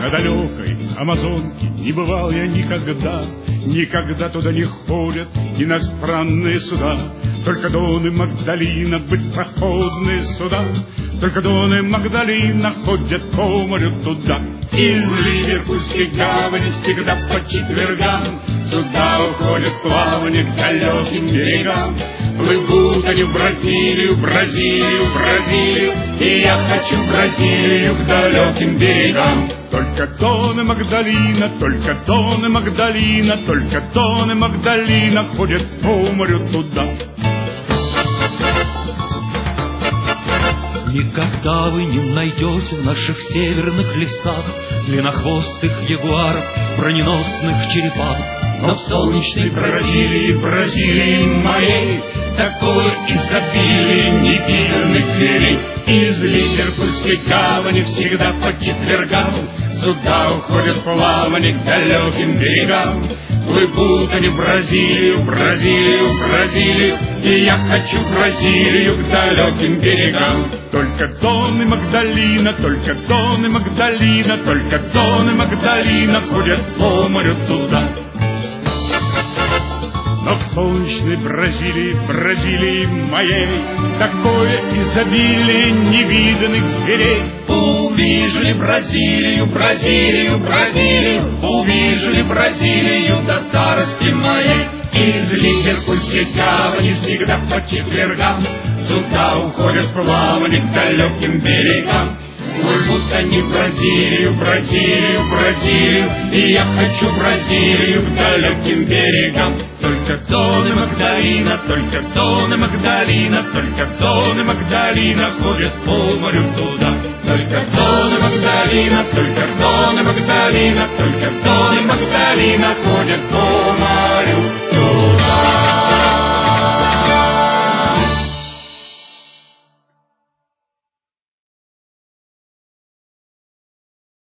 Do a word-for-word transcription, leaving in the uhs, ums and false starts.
на далекой Амазонке не бывал я никогда. Никогда туда не ходят иностранные суда. Только Дон и Магдалина, быстроходные суда. Только Дон и Магдалина ходят по морю туда. Из Ливерпульской гавани всегда по четвергам суда уходят в плавание к далеким берегам. Плывут они в Бразилию, Бразилию, Бразилию, и я хочу в Бразилию к далеким берегам. Только Дон и Магдалина, только Дон и Магдалина, только Дон и Магдалина ходят по морю туда. Никогда вы не найдете в наших северных лесах длиннохвостых ягуаров, броненосных черепах. Но в солнечной Бразилии, Бразилии моей, такое изобилие невиданных зверей. Из Ливерпульской гавани всегда по четвергам суда уходят в плавание к далеким берегам. Плывут они в Бразилию, Бразилию, Бразилию, и я хочу в Бразилию к далеким берегам. Только Дон и Магдалина, только Дон и Магдалина, только Дон и Магдалина ходят по морю туда. Но в солнечной Бразилии, Бразилии моей, такое изобилие невиданных зверей. Увижу ли Бразилию, Бразилию, Бразилию, увижу ли Бразилию до старости моей. Из Ливерпульской гавани всегда по четвергам суда уходят в плавание к далеким берегам. Плывут они в Бразилию, Бразилию, Бразилию, и я хочу в Бразилию к далеким берегам. Только Дон и Магдалина, только Дон и Магдалина, только Дон и Магдалина ходят по морю туда. Только Дон и Магдалина, только Дон и Магдалина, только Дон